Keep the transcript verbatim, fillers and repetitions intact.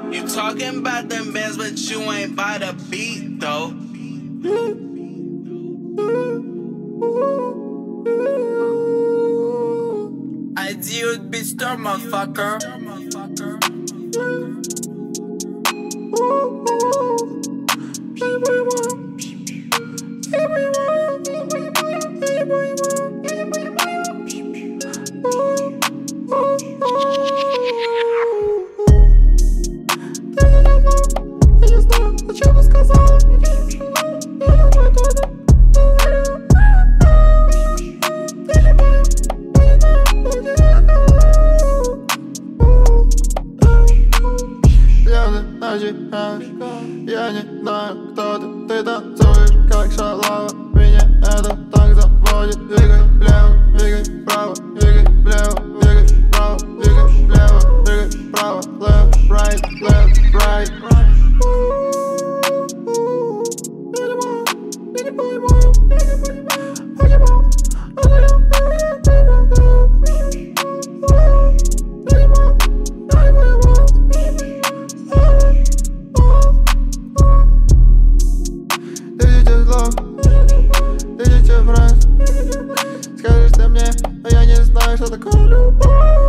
You talking about them bands, but you ain't by the beat, though. I deal with bitch star, motherfucker. Я не знаю, кто ты, ты танцуешь, как шалава. Меня это так заводит. Двигай влево, двигай вправо, двигай влево, двигай вправо, двигай влево, двигай вправо. Left, right, left, right. Идите в раз. Скажешь ты мне, а я не знаю, что такое любовь.